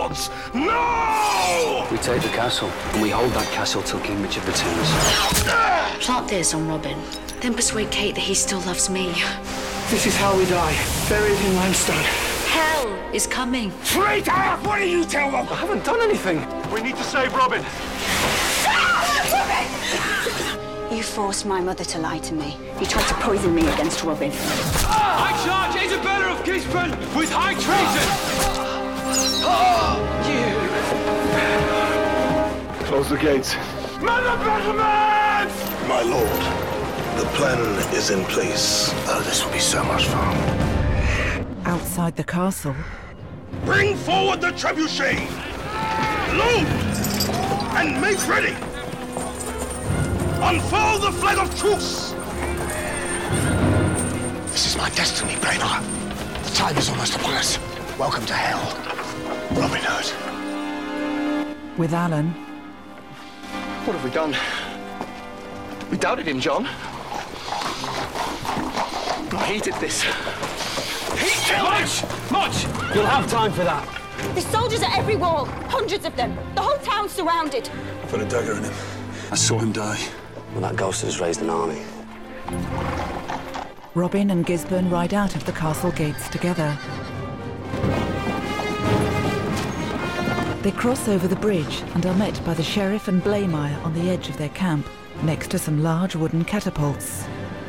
cowards! No! We take the castle, and we hold that castle till King Richard returns. Plant this on Robin, then persuade Kate that he still loves me. This is how we die, buried in limestone. Hell is coming. Traitor! What do you tell them? I haven't done anything. We need to save Robin. You forced my mother to lie to me. You tried to poison me against Robin. I charge Isabella of Gisborne with high treason! Close the gates. Man the battlements! My lord, the plan is in place. Oh, this will be so much fun. Outside the castle, Bring forward the trebuchet! Load! And make ready! Unfurl the flag of truce! This is my destiny, Braemar. The time is almost upon us. Welcome to hell, Robin Hood. with Alan. What have we done? We doubted him, John. He did this. He killed Much! Much! You'll have time for that. There's soldiers at every wall, hundreds of them. The whole town's surrounded. Put a dagger in him. I saw him die. Well, that ghost has raised an army. Robin and Gisborne ride out of the castle gates together. They cross over the bridge and are met by the sheriff and Blaemire on the edge of their camp, next to some large wooden catapults.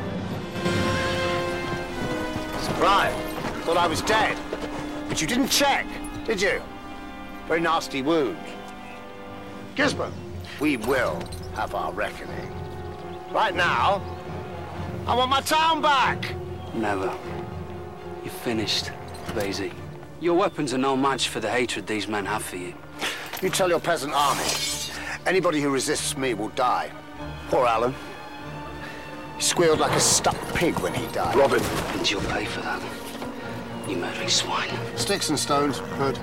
Surprised. Thought I was dead. But you didn't check, did you? Very nasty wound. Gisborne, we will have our reckoning. Right now, I want my town back! Never. You're finished, Basie. Your weapons are no match for the hatred these men have for you. You tell your peasant army, anybody who resists me will die. Poor Alan. He squealed like a stuck pig when he died. Robin. And you'll pay for that. You murdering swine. Sticks and stones, Hood.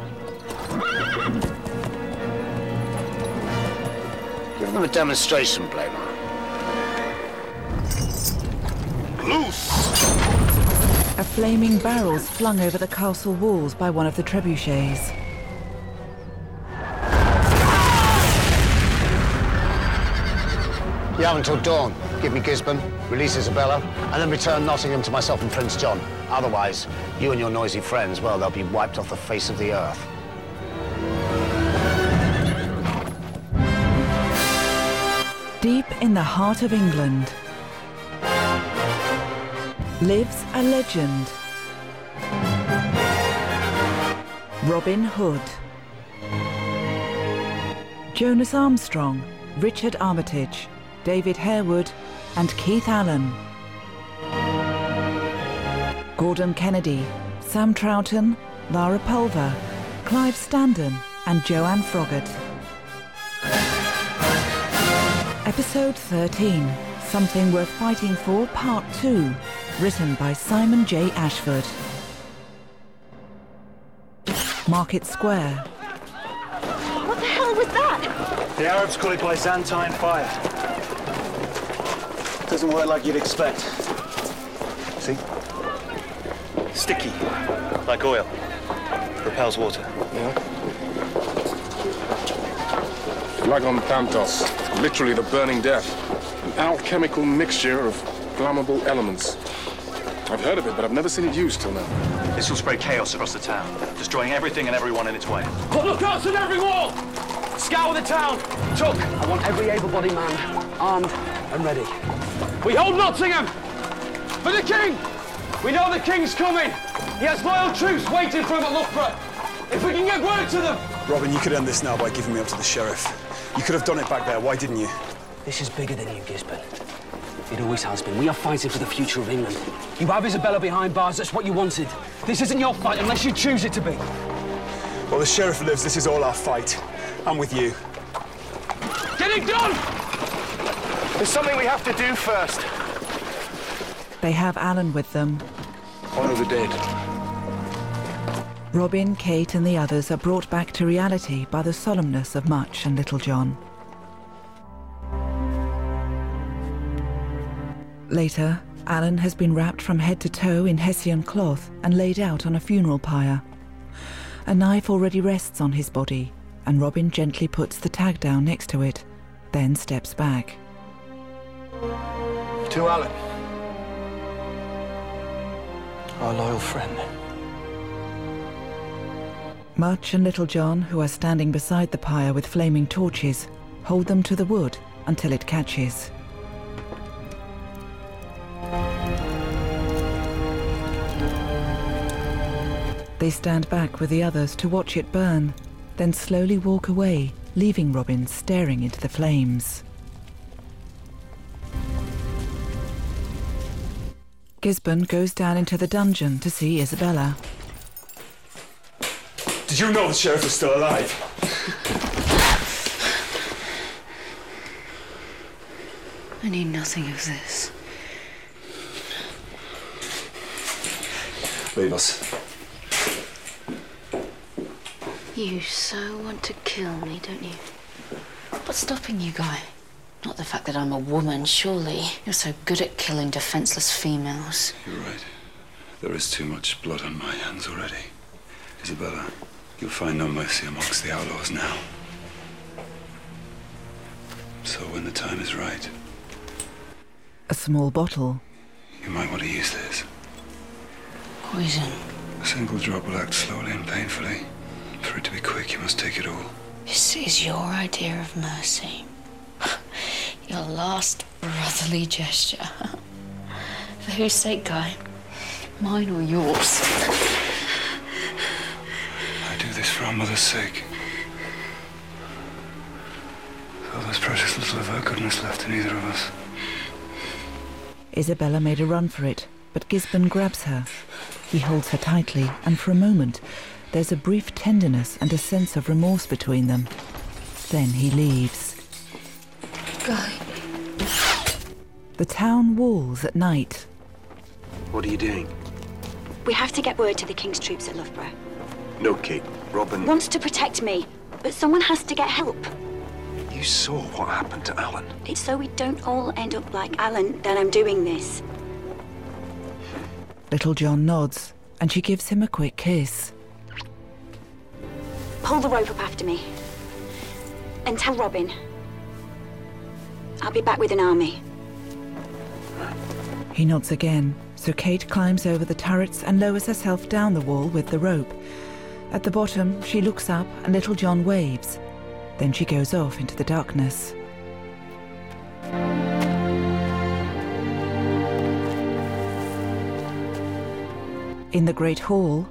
Give them a demonstration, Blaemire. Loose! A flaming barrel's flung over the castle walls by one of the trebuchets. You have until dawn. Give me Gisborne, release Isabella, and then return Nottingham to myself and Prince John. Otherwise, you and your noisy friends, well, they'll be wiped off the face of the earth. Deep in the heart of England lives a legend. Robin Hood. Jonas Armstrong, Richard Armitage, David Harewood, and Keith Allen. Gordon Kennedy, Sam Troughton, Lara Pulver, Clive Standen, and Joanne Froggatt. Episode 13, Something Worth Fighting For, Part 2, written by Simon J. Ashford. Market Square. What the hell was that? The Arabs call it Byzantine fire. Doesn't work like you'd expect. See? Sticky, like oil. Repels water. Yeah? Flagon-Pantos, literally the burning death. An alchemical mixture of flammable elements. I've heard of it, but I've never seen it used till now. This will spread chaos across the town, destroying everything and everyone in its way. Put lookouts at every wall! Scour the town! Took! I want every able-bodied man armed and ready. We hold Nottingham! For the king! We know the king's coming! He has loyal troops waiting for him at Loughborough! If we can get word to them! Robin, you could end this now by giving me up to the sheriff. You could have done it back there, why didn't you? This is bigger than you, Gisborne. It always has been. We are fighting for the future of England. You have Isabella behind bars, that's what you wanted. This isn't your fight unless you choose it to be. Well, the sheriff lives, this is all our fight. I'm with you. Get it done! There's something we have to do first. They have Alan with them. Honor the dead. Robin, Kate, and the others are brought back to reality by the solemnness of Much and Little John. Later, Alan has been wrapped from head to toe in Hessian cloth and laid out on a funeral pyre. A knife already rests on his body, and Robin gently puts the tag down next to it, then steps back. To Alan, our loyal friend. Much and Little John, who are standing beside the pyre with flaming torches, hold them to the wood until it catches. They stand back with the others to watch it burn, then slowly walk away, leaving Robin staring into the flames. Gisborne goes down into the dungeon to see Isabella. Did you know the sheriff was still alive? I need nothing of this. Leave us. You so want to kill me, don't you? What's stopping you, Guy? Not the fact that I'm a woman, surely. You're so good at killing defenseless females. You're right. There is too much blood on my hands already. Isabella, you'll find no mercy amongst the outlaws now. So when the time is right... A small bottle. You might want to use this. Poison. A single drop will act slowly and painfully. For it to be quick, you must take it all. This is your idea of mercy. Your last brotherly gesture. For whose sake, Guy? Mine or yours? I do this for our mother's sake. So there's precious little of her goodness left in either of us. Isabella made a run for it, but Gisborne grabs her. He holds her tightly, and for a moment, there's a brief tenderness and a sense of remorse between them. Then he leaves. Guy. The town walls at night. What are you doing? We have to get word to the King's troops at Loughborough. No, Kate. Robin... Wants to protect me, but someone has to get help. You saw what happened to Alan. It's so we don't all end up like Alan that I'm doing this. Little John nods, and she gives him a quick kiss. Pull the rope up after me. And tell Robin. I'll be back with an army. He nods again, so Kate climbs over the turrets and lowers herself down the wall with the rope. At the bottom, she looks up and Little John waves. Then she goes off into the darkness. In the Great Hall...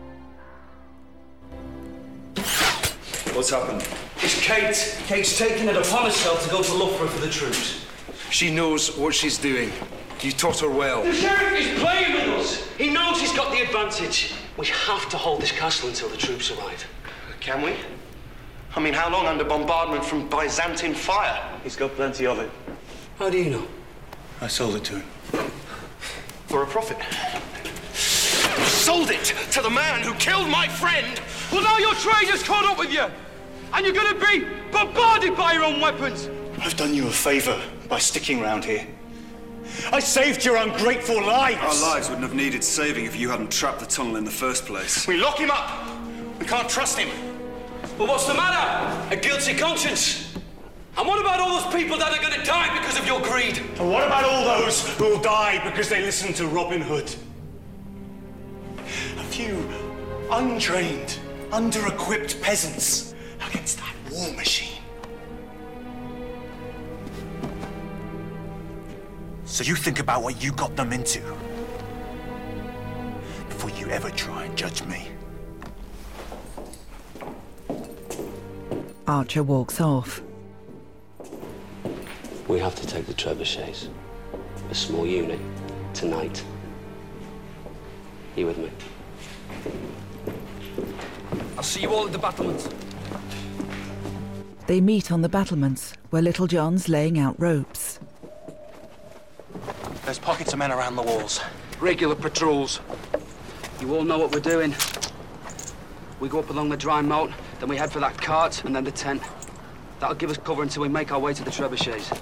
What's happened? It's Kate. Kate's taken it upon herself to go to Loughborough for the troops. She knows what she's doing. You taught her well. The sheriff is playing with us. He knows he's got the advantage. We have to hold this castle until the troops arrive. Can we? I mean, how long under bombardment from Byzantine fire? He's got plenty of it. How do you know? I sold it to him. For a profit. You sold it to the man who killed my friend! Well, now your traitor's caught up with you! And you're gonna be bombarded by your own weapons! I've done you a favor by sticking around here. I saved your ungrateful lives! Our lives wouldn't have needed saving if you hadn't trapped the tunnel in the first place. We lock him up! We can't trust him! But what's the matter? A guilty conscience? And what about all those people that are gonna die because of your greed? And what about all those who will die because they listen to Robin Hood? A few untrained, under-equipped peasants against that war machine. So you think about what you got them into before you ever try and judge me. Archer walks off. We have to take the trebuchets. A small unit. Tonight. You with me? I'll see you all at the battlements. They meet on the battlements, where Little John's laying out ropes. There's pockets of men around the walls. Regular patrols. You all know what we're doing. We go up along the dry moat, then we head for that cart, and then the tent. That'll give us cover until we make our way to the trebuchets.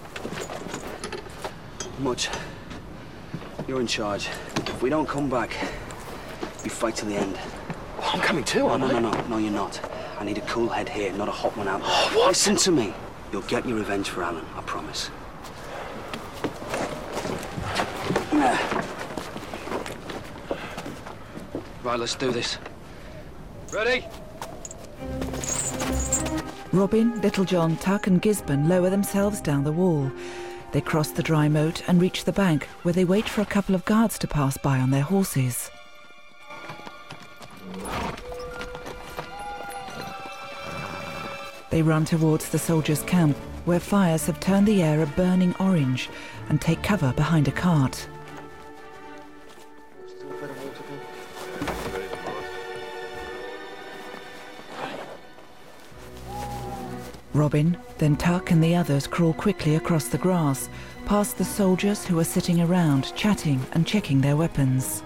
Mudge, you're in charge. If we don't come back, we fight to the end. I'm coming too, No, no, you're not. I need a cool head here, not a hot one out there. Oh, what? Listen to me. You'll get your revenge for Alan, I promise. Right, let's do this. Ready? Robin, Little John, Tuck and Gisborne lower themselves down the wall. They cross the dry moat and reach the bank, where they wait for a couple of guards to pass by on their horses. They run towards the soldiers' camp, where fires have turned the air a burning orange, and take cover behind a cart. Robin, then Tuck and the others crawl quickly across the grass, past the soldiers who are sitting around, chatting and checking their weapons.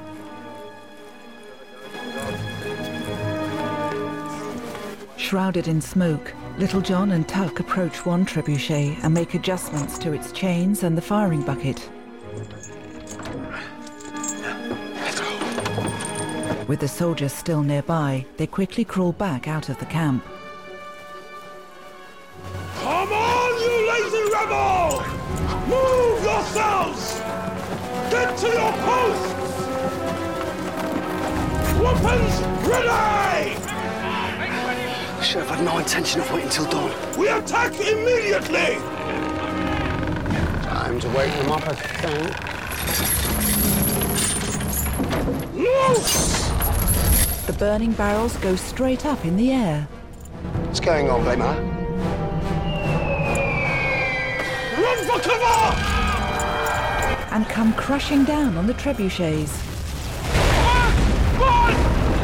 Shrouded in smoke, Little John and Tuck approach one trebuchet and make adjustments to its chains and the firing bucket. With the soldiers still nearby, they quickly crawl back out of the camp. Come on, you lazy rebels! Move yourselves! Get to your posts! Weapons ready! The Sheriff had no intention of waiting till dawn. We attack immediately! Time to wake them up, I think. Loose! The burning barrels go straight up in the air. What's going on, Weimar? Run for cover! And come crashing down on the trebuchets. Run!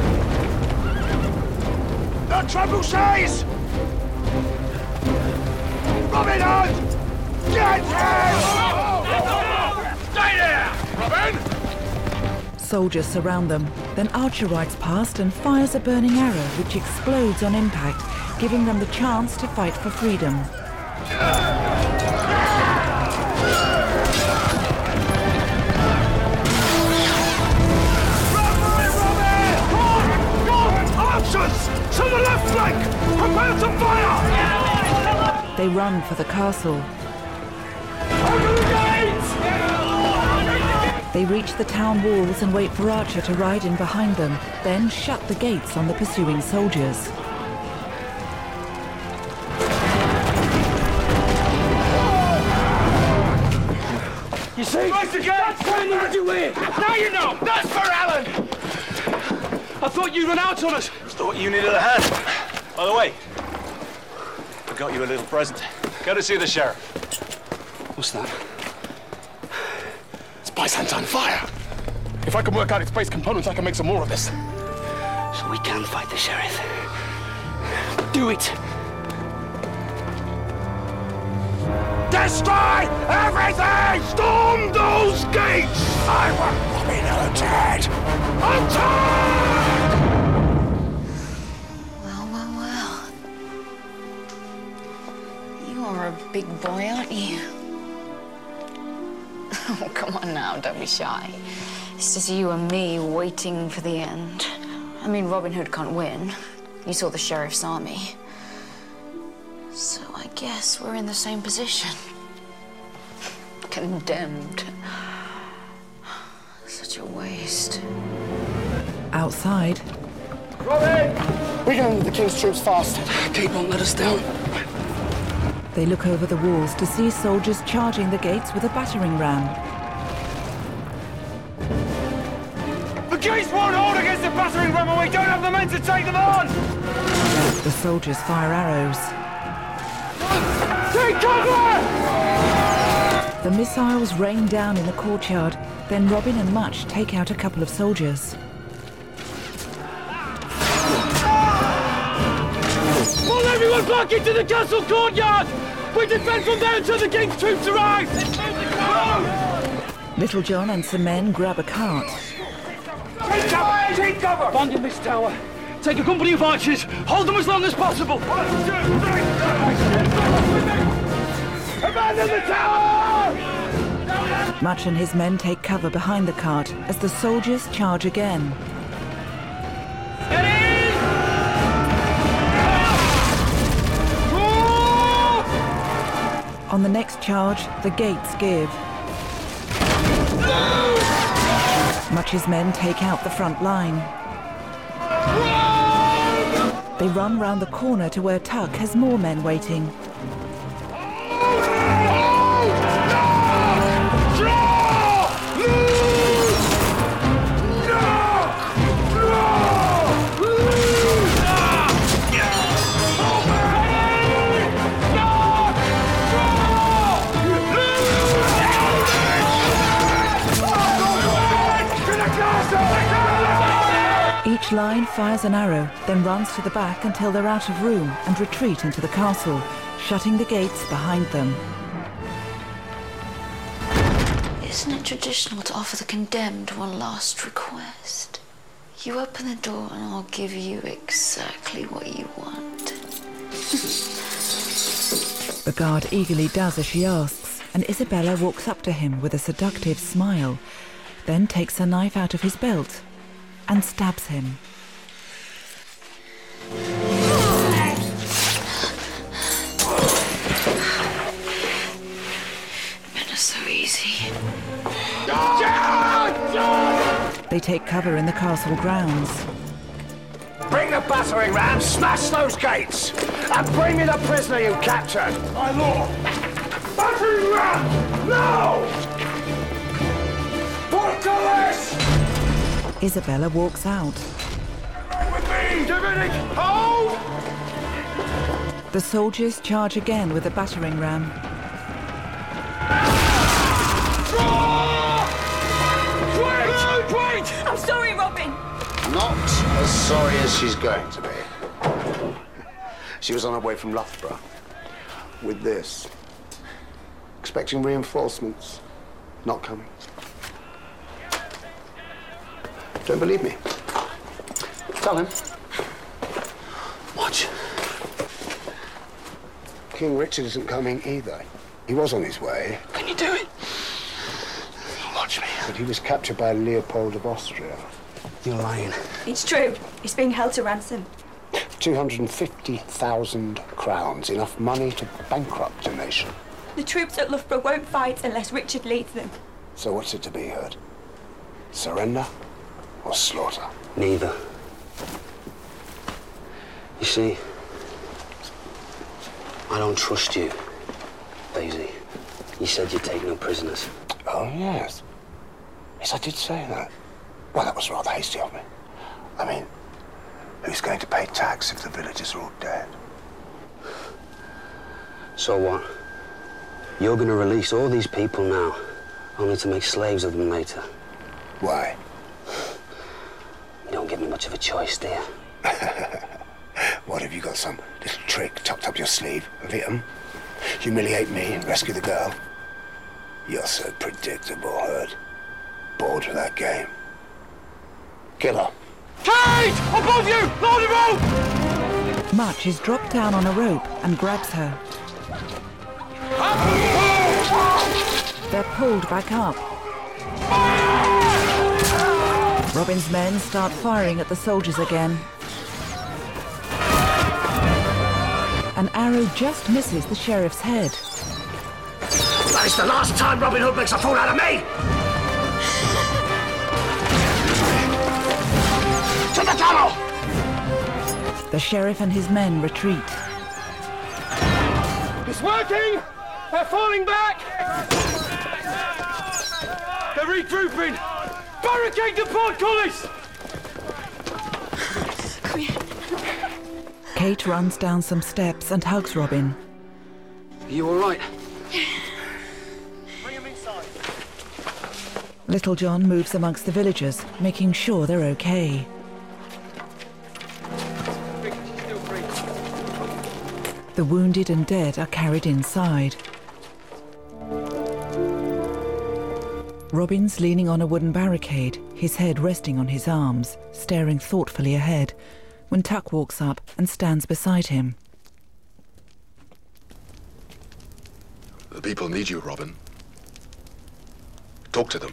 The trebuchets! Robin Hood! Get him! Stay there! Robin! Soldiers surround them. Then Archer rides past and fires a burning arrow which explodes on impact, giving them the chance to fight for freedom. Archers! To the left flank! Prepare to fire! They run for the castle. Open the gates! They reach the town walls and wait for Archer to ride in behind them, then shut the gates on the pursuing soldiers. You see? Right again! That's why I needed you here! Now you know! That's for Alan! I thought you'd run out on us! Thought you needed a hand. By the way, I got you a little present. Go to see the sheriff. What's that? Spicehand's on fire. If I can work out its base components, I can make some more of this. So we can fight the Sheriff. Do it! Destroy everything! Storm those gates! I want Robin Hood dead! Attack! Well. You are a big boy, aren't you? Oh, come on now, don't be shy. It's just you and me waiting for the end. I mean, Robin Hood can't win. You saw the Sheriff's army. So I guess we're in the same position. Condemned. Such a waste. Outside, Robin! We're going to the King's troops fast. Kate won't let us down. they look over the walls to see soldiers charging the gates with a battering ram. The gates won't hold against the battering ram and we don't have the men to take them on! The soldiers fire arrows. Take cover! The missiles rain down in the courtyard. Then Robin and Much take out a couple of soldiers. Pull everyone back into the castle courtyard! We defend from there until the King's troops arrive! Little John and some men grab a cart. Take cover! Take cover! Bond in this tower. Take a company of archers. Hold them as long as possible. 1, 2, 3. Abandon the tower! Much and his men take cover behind the cart as the soldiers charge again. Get in! On the next charge, the gates give. Much's men take out the front line. They run round the corner to where Tuck has more men waiting. Each line fires an arrow, then runs to the back until they're out of room and retreat into the castle, shutting the gates behind them. Isn't it traditional to offer the condemned one last request? You open the door and I'll give you exactly what you want. The guard eagerly does as she asks, and Isabella walks up to him with a seductive smile, then takes a knife out of his belt and stabs him. Men are so easy. They take cover in the castle grounds. Bring the battering ram, smash those gates, and bring me the prisoner you captured. My lord! Battering ram! Now! Portcullis! Isabella walks out. With me! Dominic, hold! The soldiers charge again with a battering ram. Wait! I'm sorry, Robin. Not as sorry as she's going to be. She was on her way from Loughborough with this. Expecting reinforcements. Not coming. Don't believe me? Tell him. Watch. King Richard isn't coming either. He was on his way. Can you do it? Watch me. But he was captured by Leopold of Austria. You're lying. It's true. He's being held to ransom. 250,000 crowns. Enough money to bankrupt a nation. The troops at Loughborough won't fight unless Richard leads them. So what's it to be, Herd? Surrender or slaughter? Neither. You see, I don't trust you, Daisy. You said you'd take no prisoners. Oh, yes. Yes, I did say that. Well, that was rather hasty of me. I mean, who's going to pay tax if the villagers are all dead? So what? You're going to release all these people now, only to make slaves of them later. Why? You don't give me much of a choice, do you? What, have you got some little trick tucked up your sleeve? Have you, humiliate me and rescue the girl? You're so predictable, Herd. Bored with that game. Kill her. Kate! Above you! Load him out! Much is dropped down on a rope and grabs her. They're pulled back up. Robin's men start firing at the soldiers again. An arrow just misses the sheriff's head. That is the last time Robin Hood makes a fool out of me! To the tunnel! The sheriff and his men retreat. It's working! They're falling back! They're regrouping! Barricade the portcullis! Kate runs down some steps and hugs Robin. Are you all right? Bring him inside. Little John moves amongst the villagers, making sure they're okay. The wounded and dead are carried inside. Robin's leaning on a wooden barricade, his head resting on his arms, staring thoughtfully ahead, when Tuck walks up and stands beside him. The people need you, Robin. Talk to them.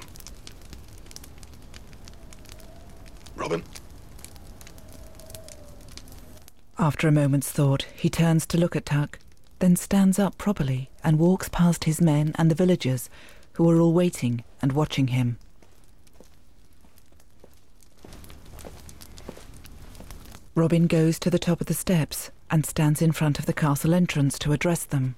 Robin? After a moment's thought, he turns to look at Tuck. then stands up properly and walks past his men and the villagers, who are all waiting and watching him. Robin goes to the top of the steps and stands in front of the castle entrance to address them.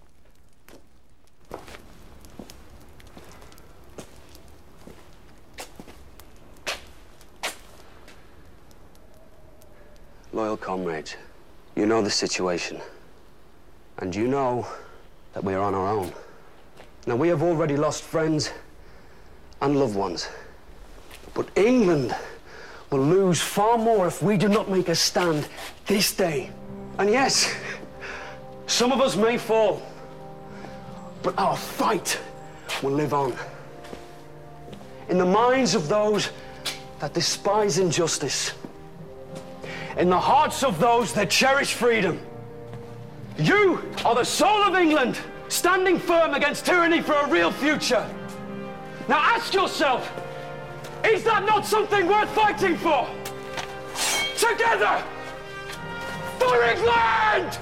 Loyal comrades, you know the situation. And you know that we are on our own. Now, we have already lost friends and loved ones. But England will lose far more if we do not make a stand this day. And yes, some of us may fall, but our fight will live on. In the minds of those that despise injustice, in the hearts of those that cherish freedom. You are the soul of England, standing firm against tyranny for a real future. Now ask yourself, is that not something worth fighting for? Together! For England!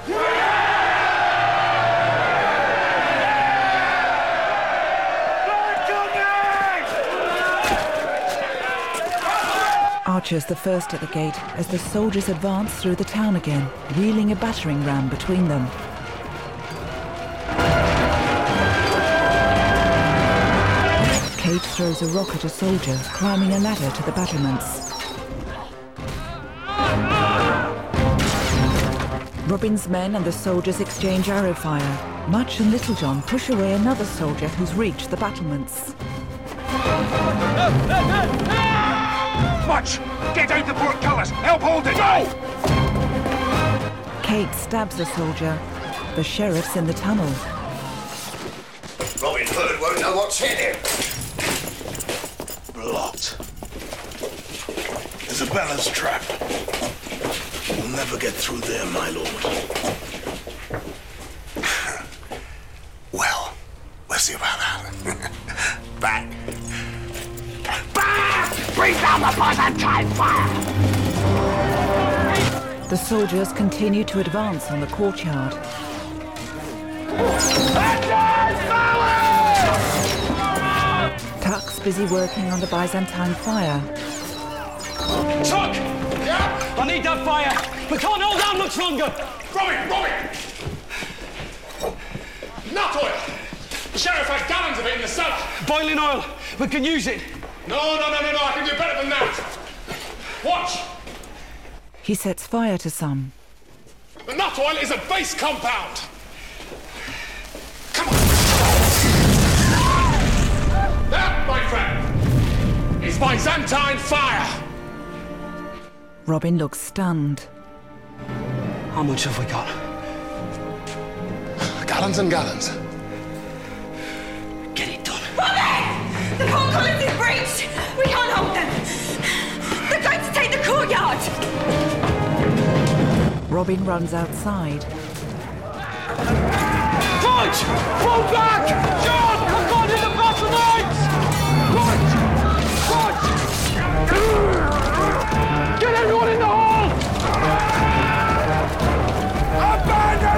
Archer's the first at the gate as the soldiers advance through the town again, wheeling a battering ram between them. Kate throws a rock at a soldier climbing a ladder to the battlements. Robin's men and the soldiers exchange arrow fire. Much and Little John push away another soldier who's reached the battlements. Much! Get out the portcullis! Help hold it! Go! Kate stabs the soldier. The sheriff's in the tunnel. Robin Hood won't know what's hit him. Blocked. Isabella's trap. We'll never get through there, my lord. Well, we'll see about that. Back. Bring down the Byzantine fire! The soldiers continue to advance on the courtyard. Tuck's busy working on the Byzantine fire. Tuck! Yeah? I need that fire! We can't hold out much longer! Robin! Nut oil! The sheriff had gallons of it in the cellar. Boiling oil! We can use it! No, I can do better than that. Watch! He sets fire to some. The nut oil is a base compound. Come on! That, my friend, is Byzantine fire. Robin looks stunned. How much have we got? Gallons and gallons. Get it done. Robin! The portcullis is breached! We can't hold them! They're going to take the courtyard! Robin runs outside. Fudge! Fall back! John! I've got in the battlements! Fudge! Get everyone in the hall! Abandon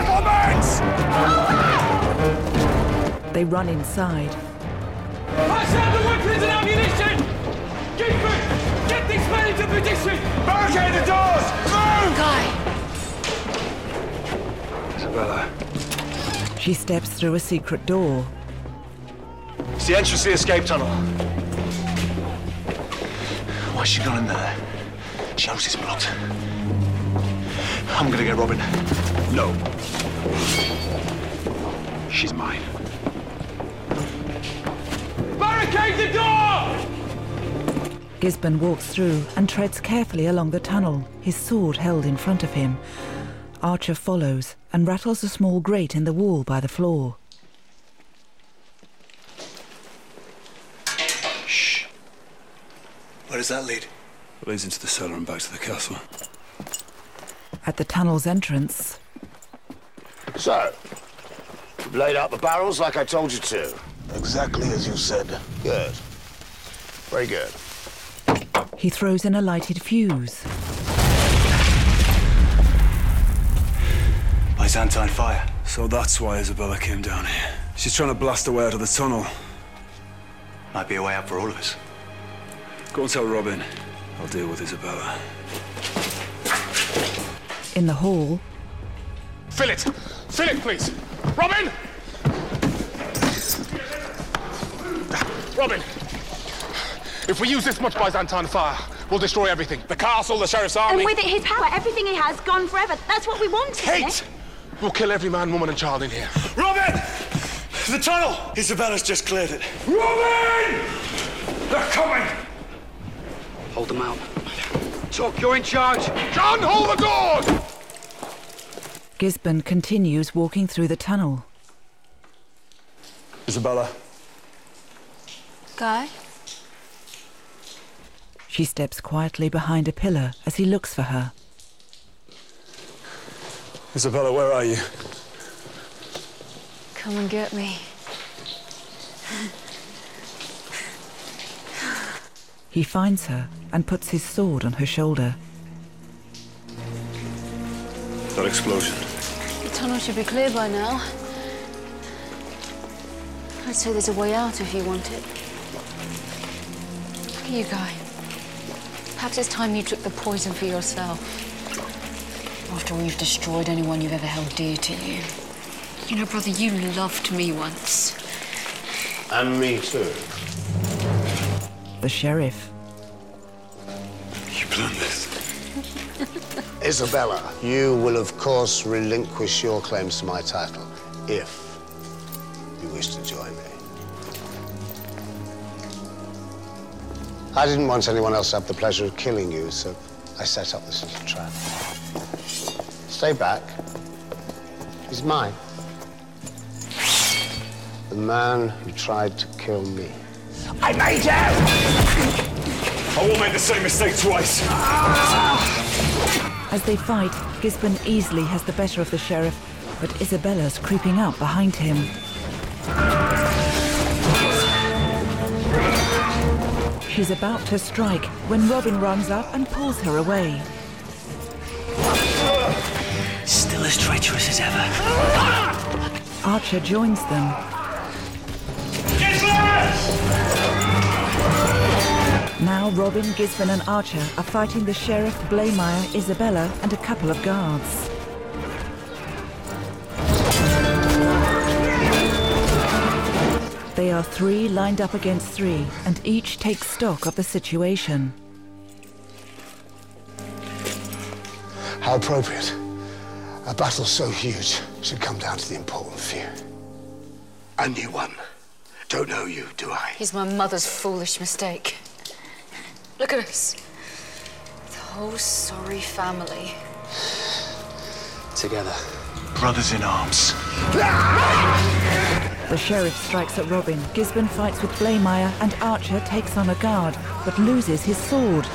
the battlements! They run inside. Pass out the weapons and ammunition! Gifford, get these men into position! Barricade the doors! Move! Guy! Isabella. She steps through a secret door. It's the entrance to the escape tunnel. Why's she gone in there? She knows it's blocked. I'm gonna get Robin. No. She's mine. Barricade the door! Gisborne walks through and treads carefully along the tunnel, his sword held in front of him. Archer follows and rattles a small grate in the wall by the floor. Shh. Where does that lead? It leads into the cellar and back to the castle. At the tunnel's entrance... So, you've laid out the barrels like I told you to. Exactly as you said. Good. Very good. He throws in a lighted fuse. Byzantine fire. So that's why Isabella came down here. She's trying to blast her way out of the tunnel. Might be a way out for all of us. Go and tell Robin. I'll deal with Isabella. In the hall... Fill it! Fill it, please! Robin! Robin! If we use this much Byzantine fire, we'll destroy everything. The castle, the sheriff's army... And with it, his power, everything he has, gone forever. That's what we want, isn't it? We'll kill every man, woman and child in here. Robin! The tunnel! Isabella's just cleared it. Robin! They're coming! Hold them out. Tuck, you're in charge. John, hold the doors! Gisborne continues walking through the tunnel. Isabella. Guy? She steps quietly behind a pillar as he looks for her. Isabella, where are you? Come and get me. He finds her and puts his sword on her shoulder. That explosion. The tunnel should be clear by now. I'd say there's a way out if you want it. Look at you, Guy. Perhaps it's time you took the poison for yourself. After all, you've destroyed anyone you've ever held dear to you. You know, brother, you loved me once. And me too. The sheriff. You planned this. Isabella, you will of course relinquish your claims to my title, if you wish to join me. I didn't want anyone else to have the pleasure of killing you, so I set up this little trap. Stay back. He's mine. The man who tried to kill me. I made you! I won't make the same mistake twice. As they fight, Gisborne easily has the better of the sheriff, but Isabella's creeping up behind him. She's about to strike when Robin runs up and pulls her away. Still as treacherous as ever. Archer joins them. Now Robin, Gisborne and Archer are fighting the sheriff, Blamire, Isabella and a couple of guards. They are three lined up against three, and each takes stock of the situation. How appropriate. A battle so huge should come down to the important few. A new one. Don't know you, do I? He's my mother's foolish mistake. Look at us. The whole sorry family. Together. Brothers in arms. The sheriff strikes at Robin. Gisborne fights with Blamire and Archer takes on a guard, but loses his sword.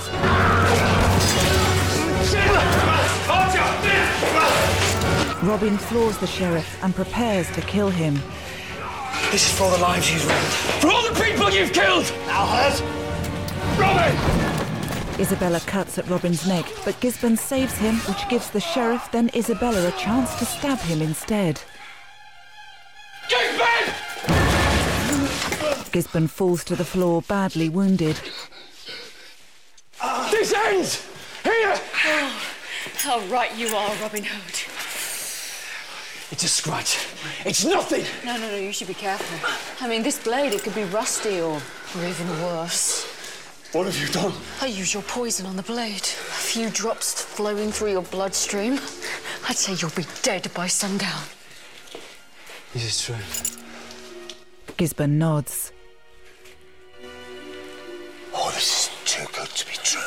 Robin floors the sheriff and prepares to kill him. This is for the lives you've ruined. For all the people you've killed! Now hurt? Robin! Isabella cuts at Robin's neck, but Gisborne saves him, which gives the sheriff, then Isabella, a chance to stab him instead. Gisborne! Gisborne falls to the floor, badly wounded. This ends! Here! Oh, how right you are, Robin Hood. It's a scratch. It's nothing! No, you should be careful. I mean, this blade, it could be rusty or even worse. What have you done? I used your poison on the blade. A few drops flowing through your bloodstream. I'd say you'll be dead by sundown. Is this true? Gisborne nods. Oh, this is too good to be true.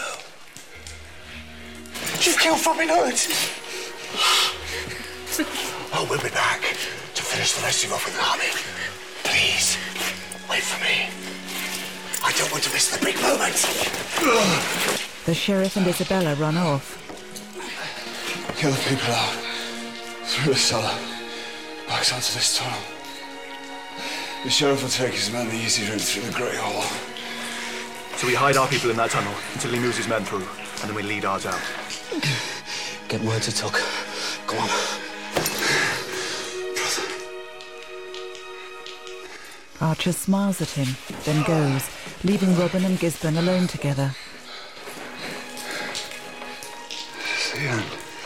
You've killed Robin Hood! Oh, we'll be back to finish the rest of you off with an army. Please, wait for me. I don't want to miss the big moment. The sheriff and Isabella run off. Kill the people out. Through the cellar. Back onto this tunnel. The sheriff will take his men the easy route through the Great Hall. So we hide our people in that tunnel until he moves his men through, and then we lead ours out. Get word to Tuck. Go on. Archer smiles at him, then goes, leaving Robin and Gisborne alone together. It's the end.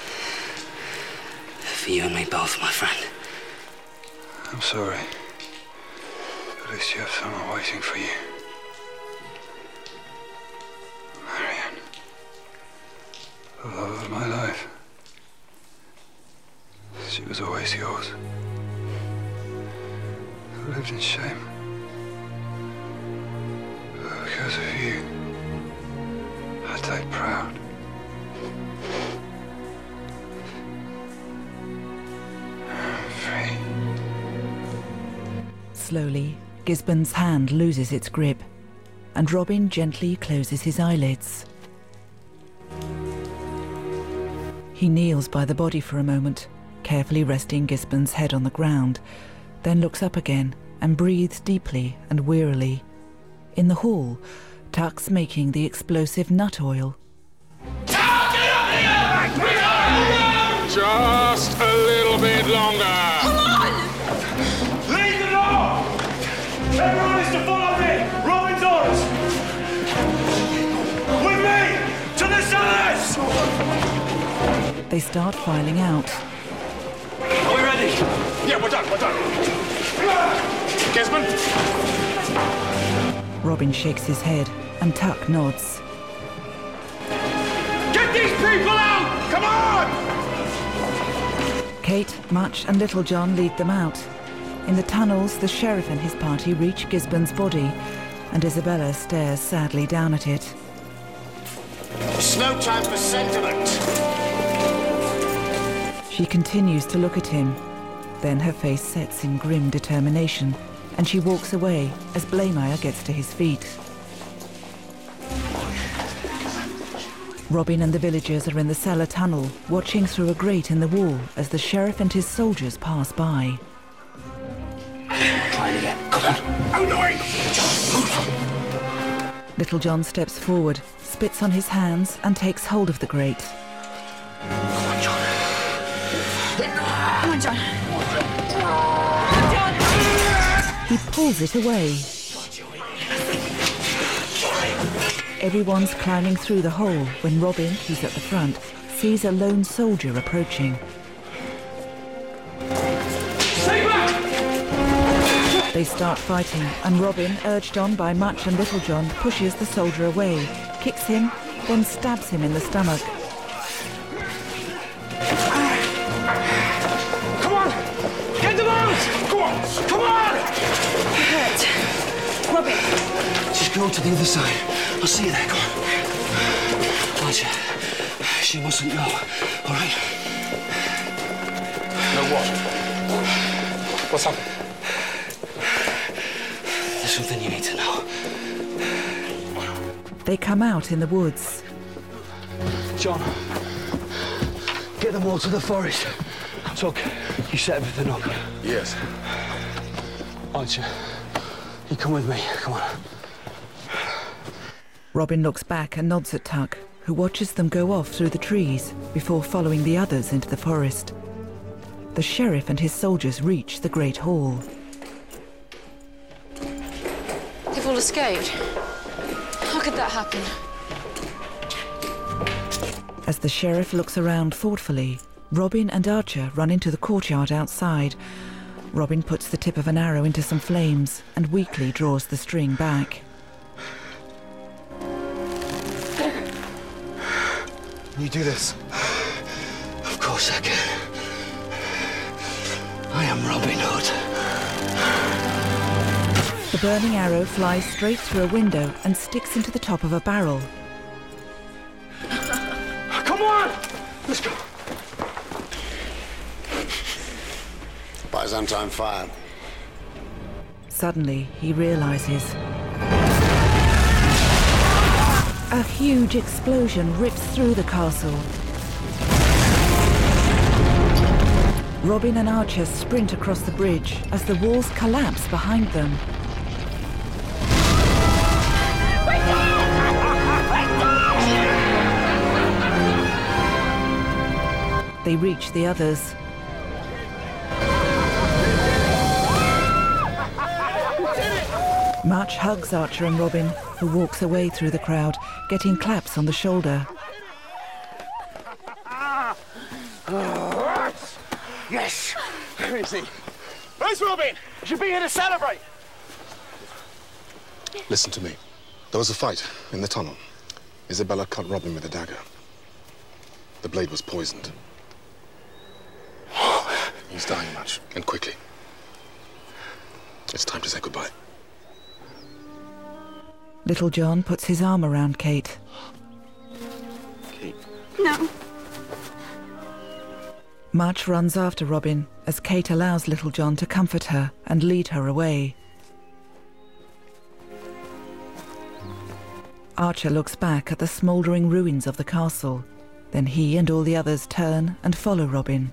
For you and me both, my friend. I'm sorry. At least you have someone waiting for you. Marianne. The love of my life. She was always yours. I lived in shame. But because of you, I died proud. I'm free. Slowly, Gisborne's hand loses its grip, and Robin gently closes his eyelids. He kneels by the body for a moment, carefully resting Gisborne's head on the ground, then looks up again and breathes deeply and wearily. In the hall, Tuck's making the explosive nut oil. Just a little bit longer. Come on! Leave the door! Everyone is to follow me! Robin's orders! With me! To the cellars! They start filing out. Are we ready? Yeah, we're done. Gisborne? Robin shakes his head, and Tuck nods. Get these people out! Come on! Kate, Much, and Little John lead them out. In the tunnels, the sheriff and his party reach Gisborne's body, and Isabella stares sadly down at it. It's no time for sentiment. She continues to look at him. Then her face sets in grim determination, and she walks away as Blamire gets to his feet. Robin and the villagers are in the cellar tunnel, watching through a grate in the wall as the sheriff and his soldiers pass by. Try it again. Come on. Oh, no! Little John steps forward, spits on his hands, and takes hold of the grate. Come on, John. He pulls it away. Everyone's climbing through the hole when Robin, who's at the front, sees a lone soldier approaching. Stay back! They start fighting, and Robin, urged on by Much and Little John, pushes the soldier away, kicks him, then stabs him in the stomach. Come on! Get them out! Come on! Come on! Hurt. Robin. Just go to the other side. I'll see you there. Come on. Archer, she mustn't know. All right? No what? What's happened? There's something you need to know. They come out in the woods. John, get them all to the forest. Tuck, you set everything up. Yes. Archer, you come with me. Come on. Robin looks back and nods at Tuck, who watches them go off through the trees before following the others into the forest. The sheriff and his soldiers reach the Great Hall. They've all escaped. How could that happen? As the sheriff looks around thoughtfully, Robin and Archer run into the courtyard outside. Robin puts the tip of an arrow into some flames and weakly draws the string back. Can you do this? Of course I can. I am Robin Hood. The burning arrow flies straight through a window and sticks into the top of a barrel. Come on! Let's go. Byzantine fire. Suddenly, he realizes. A huge explosion rips through the castle. Robin and Archer sprint across the bridge as the walls collapse behind them. They reach the others. Much hugs Archer and Robin, who walks away through the crowd, getting claps on the shoulder. Yes! Where is he? Where's Robin? We should be here to celebrate! Listen to me. There was a fight in the tunnel. Isabella cut Robin with a dagger. The blade was poisoned. He's dying much, and quickly. It's time to say goodbye. Little John puts his arm around Kate. Kate? No. Much runs after Robin as Kate allows Little John to comfort her and lead her away. Archer looks back at the smouldering ruins of the castle. Then he and all the others turn and follow Robin.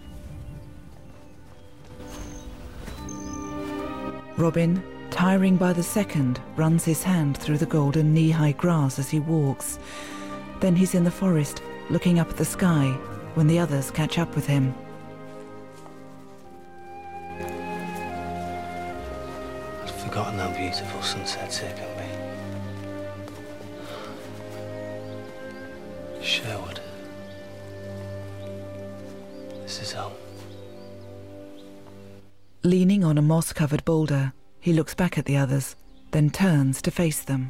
Robin, tiring by the second, runs his hand through the golden knee-high grass as he walks. Then he's in the forest, looking up at the sky, when the others catch up with him. I'd forgotten how beautiful sunsets here can be. Sherwood. This is home. Leaning on a moss-covered boulder, he looks back at the others, then turns to face them.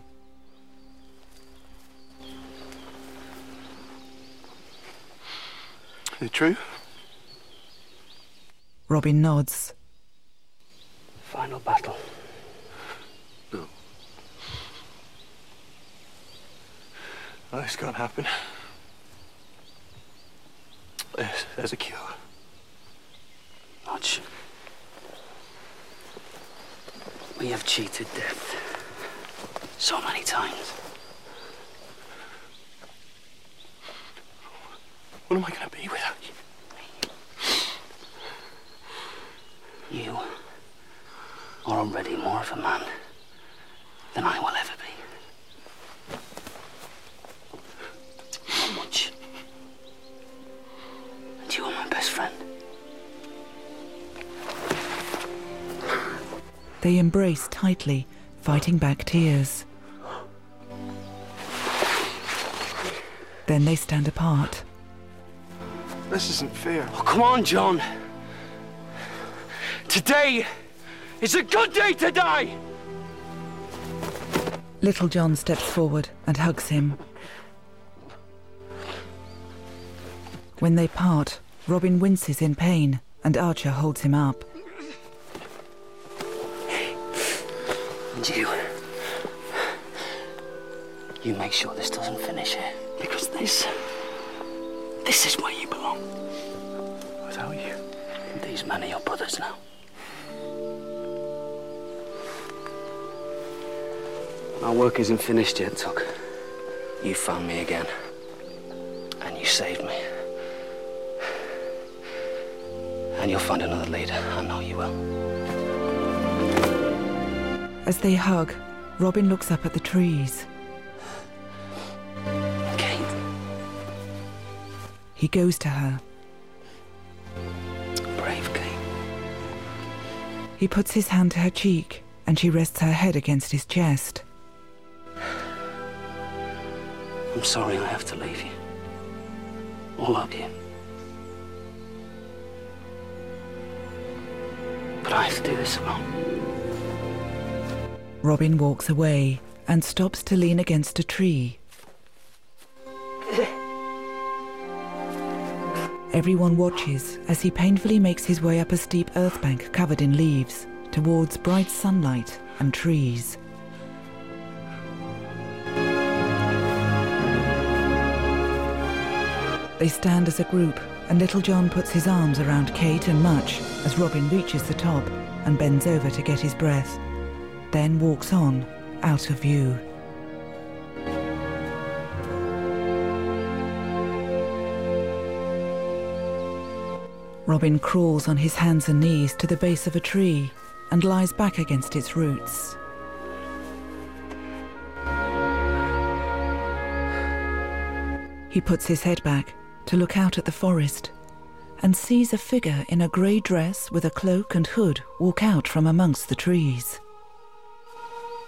Is it true? Robin nods. Final battle. No. Oh, this can't happen. There's a cure. Much. We have cheated death so many times. What am I going to be without you? You are already more of a man than I will ever be. Not much. And you are my best friend. They embrace tightly, fighting back tears. Then they stand apart. This isn't fair. Oh, come on, John. Today is a good day to die! Little John steps forward and hugs him. When they part, Robin winces in pain and Archer holds him up. And you make sure this doesn't finish here, because this is where you belong. Without you. These men are your brothers now. Our work isn't finished yet, Tuck. You found me again. And you saved me. And you'll find another leader, I know you will. As they hug, Robin looks up at the trees. Kate. He goes to her. Brave Kate. He puts his hand to her cheek, and she rests her head against his chest. I'm sorry I have to leave you. All of you. But I have to do this alone. Robin walks away and stops to lean against a tree. Everyone watches as he painfully makes his way up a steep earth bank covered in leaves towards bright sunlight and trees. They stand as a group, and Little John puts his arms around Kate and Much as Robin reaches the top and bends over to get his breath, then walks on, out of view. Robin crawls on his hands and knees to the base of a tree and lies back against its roots. He puts his head back to look out at the forest and sees a figure in a grey dress with a cloak and hood walk out from amongst the trees.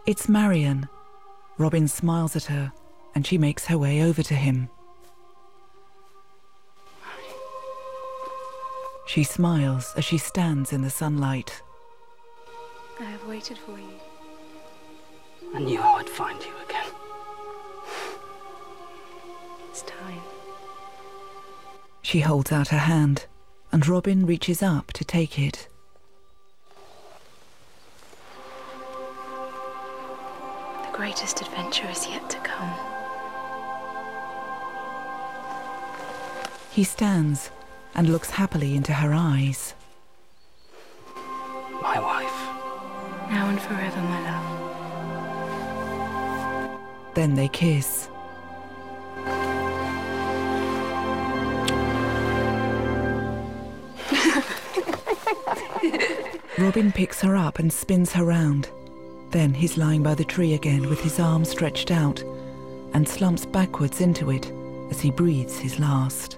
It's Marion. Robin smiles at her, and she makes her way over to him. She smiles as she stands in the sunlight. I have waited for you. I knew I would find you again. It's time. She holds out her hand, and Robin reaches up to take it. The greatest adventure is yet to come. He stands and looks happily into her eyes. My wife. Now and forever, my love. Then they kiss. Robin picks her up and spins her round. Then he's lying by the tree again with his arms stretched out and slumps backwards into it as he breathes his last.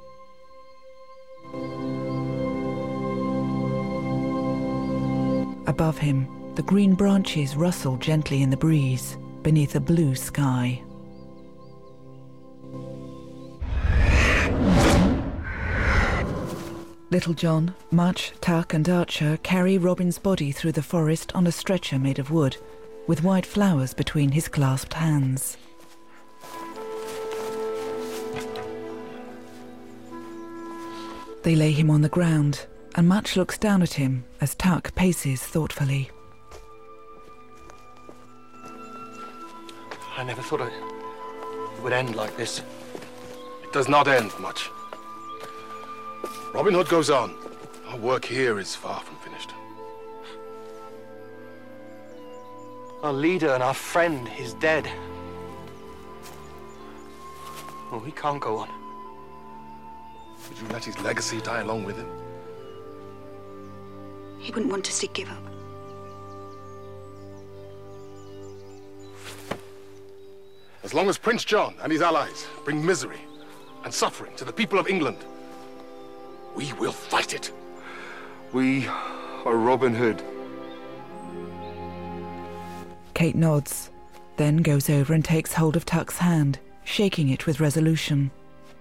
Above him, the green branches rustle gently in the breeze beneath a blue sky. Little John, Much, Tuck and Archer carry Robin's body through the forest on a stretcher made of wood, with white flowers between his clasped hands. They lay him on the ground, and Much looks down at him as Tuck paces thoughtfully. I never thought it would end like this. It does not end, Much. Robin Hood goes on. Our work here is far from finished. Our leader and our friend is dead. Well, we can't go on. Would you let his legacy die along with him? He wouldn't want us to give up. As long as Prince John and his allies bring misery and suffering to the people of England, we will fight it. We are Robin Hood. Kate nods, then goes over and takes hold of Tuck's hand, shaking it with resolution.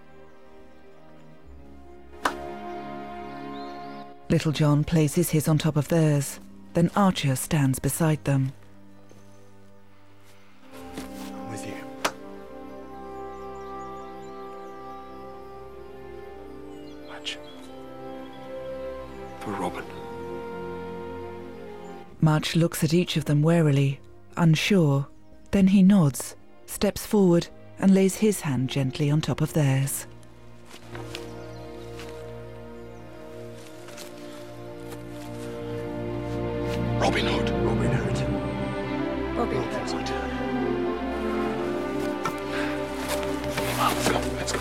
Little John places his on top of theirs, then Archer stands beside them. I'm with you. Much. For Robin. Much looks at each of them warily, unsure. Then he nods, steps forward and lays his hand gently on top of theirs. Robin Hood. Robin Hood. Robin Hood. Let's go.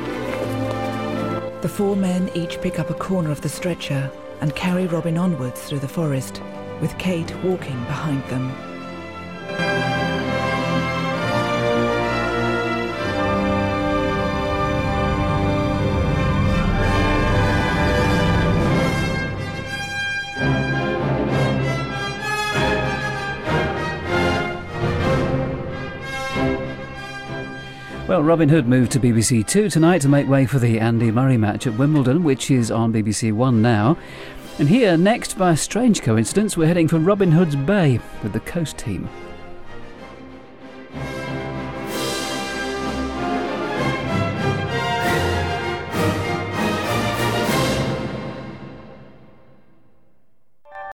The four men each pick up a corner of the stretcher and carry Robin onwards through the forest, with Kate walking behind them. Well, Robin Hood moved to BBC Two tonight to make way for the Andy Murray match at Wimbledon, which is on BBC One now. And here, next, by a strange coincidence, we're heading for Robin Hood's Bay with the Coast team.